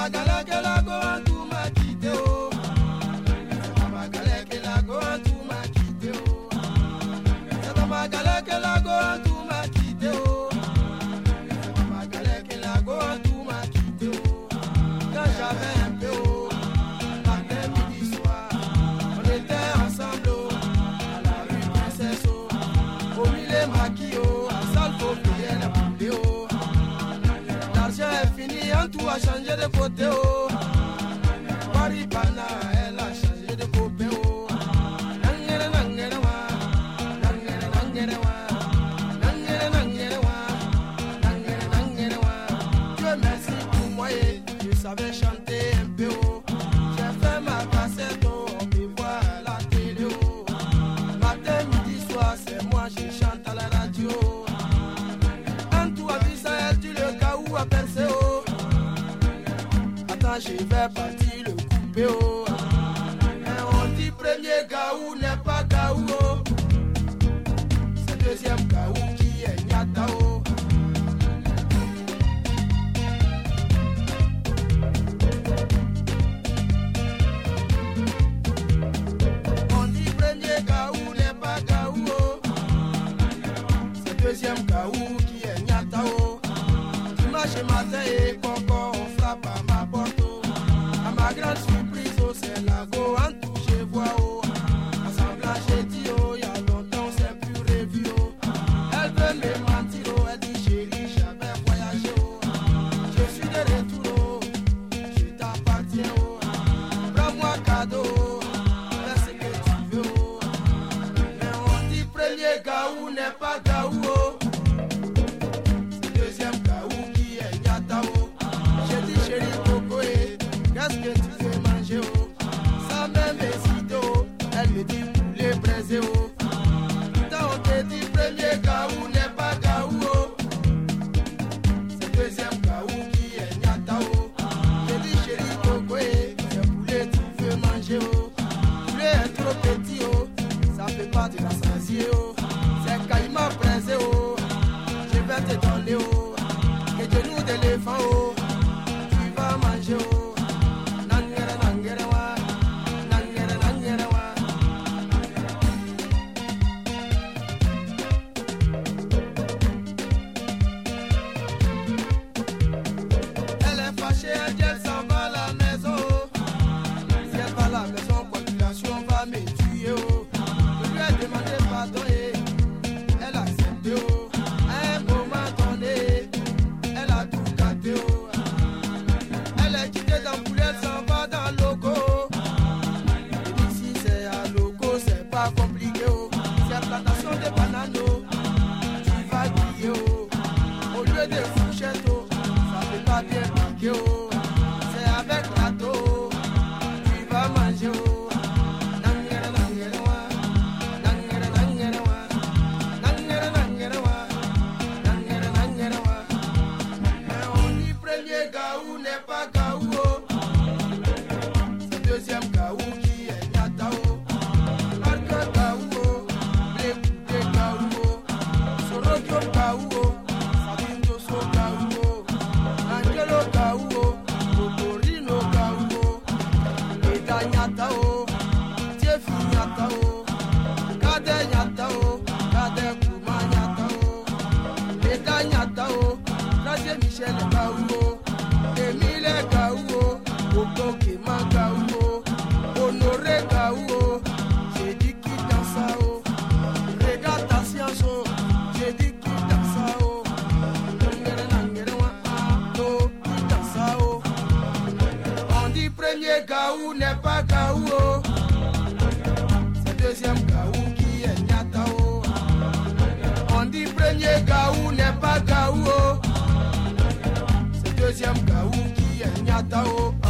Tout a changé de côté, oh. Waribana, elle a changé de côté, oh. Nangere, nangere, wa. Nangere, nangere, wa. Nangere, nangere, wa. Nangere, nangere, wa. Dieu merci pour moi, je savais chanter un peu, oh. J'ai fait ma cassette, oh. On me voit à la télé, oh. Matin, midi, soir, c'est moi, je chante à la radio. En tout à Israël, tu le cas où a percé, oh. Je vais partir le couper, oh. Et on dit premier gaou n'est pas gaou, oh. C'est deuxième gaou qui est nyata, oh. On dit premier gaou n'est pas gaou, oh. C'est deuxième gaou qui est nyata, oh. Dimanche matin et coco, on frappe à ma porte. Ma grande surprise, oh, c'est la go en tout, je vois, oh. Assemblage, j'ai dit, oh, y'a longtemps, c'est plus revu, oh. Elle veut me mentir, oh, elle dit, chérie, j'avais voyagé, oh. Je suis de retour, oh, je t'appartiens, oh. Prends-moi cadeau, oh, fais ce que tu veux, oh. Mais on dit, premier gaou n'est pas gaou, oh. C'est deuxième gaou qui est nyata, oh. J'ai dit, chérie, coco, qu'est-ce que tu veux manger, oh? Sans même hésiter, oh. Elle me dit poulet braisé, oh. Quand on te dit premier gaou n'est pas gaou, oh. C'est deuxième gaou qui est nyata, oh. Je dis chérie coco, c'est poulet tu veux manger, oh. Poulet est trop petit, oh. Ça peut pas te rassasier, oh. C'est caïman braisé, oh. Je vais te donner, oh. Que genoux d'éléphant, oh. Tu vas manger, oh. Compliqué, oh. C'est la plantation de bananes, oh. Tu vas griller, oh. Au lieu de fourchette, oh. Ça fait pas bien piquer, oh. C'est avec râteau, oh. Tu vas manger, oh. Nangere, nangere, wa. Nangere, nangere, wa. Nangere, nangere, wa. Nangere, nangere, wa. Mais on dit premier gaou n'est pas gaou, oh. C'est deuxième gaou qui est nyata, oh. Michel Gaou, Emile Gaou, Coco Kema Gaou, Honoré Gaou, j'ai dit qui dansa, oh. Regarde ta science, oh. J'ai dit qui dansa, oh. Nangere, nangere, wa, oh, qui dansa, oh. On dit premier Gaou n'est pas Gaou, oh. C'est deuxième Gaou qui est nyata, oh. On dit premier Gaou n'est pas Gaou, oh. Deuxième gaou qui est nyata, oh.